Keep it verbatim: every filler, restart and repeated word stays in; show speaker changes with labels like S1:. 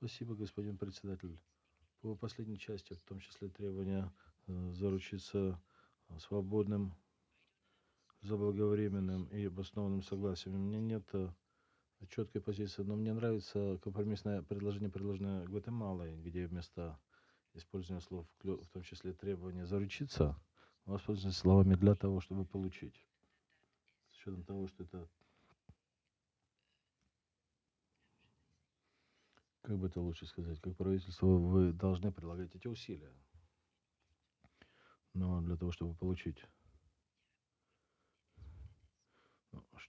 S1: Спасибо, господин председатель. По последней части, в том числе требования э, заручиться э, свободным, заблаговременным и обоснованным согласием. У меня нет э, четкой позиции, но мне нравится компромиссное предложение, предложенное Гватемалой, где вместо использования слов, вклю- в том числе требования заручиться, воспользоваться словами для того, чтобы получить. С учетом того, что это, как бы это лучше сказать, как правительство вы должны прилагать эти усилия, но для того, чтобы получить.